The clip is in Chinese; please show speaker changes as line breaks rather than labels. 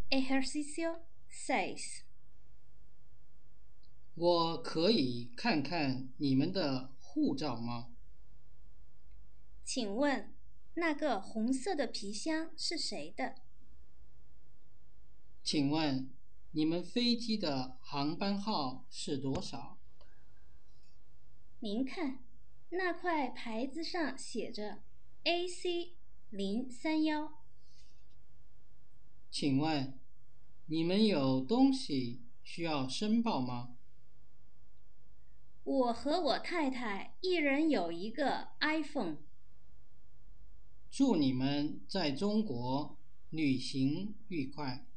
Ejercicio 6。
我可以看看你们的护照吗？
请问那个红色的皮箱是谁的？
请问你们飞机的航班号是多少？
您看，那块牌子上写着 AC031。
请问你们有东西需要申报吗？
我和我太太一人有一个 iPhone。
祝你们在中国旅行愉快。